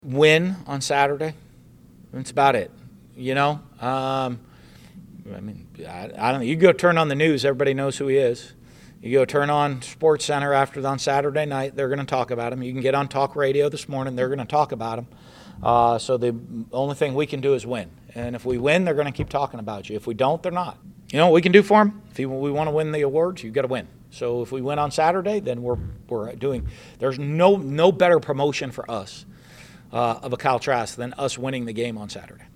Win on Saturday. That's about it. You know, I don't know. You go turn on the news, everybody knows who he is. You go turn on Sports Center on Saturday night, they're going to talk about him. You can get on talk radio this morning, they're going to talk about him. So the only thing we can do is win. And if we win, they're going to keep talking about you. If we don't, they're not. You know what we can do for him? If we want to win the awards, you've got to win. So if we win on Saturday, then we're doing. There's no better promotion for us of a Kyle Trask than us winning the game on Saturday.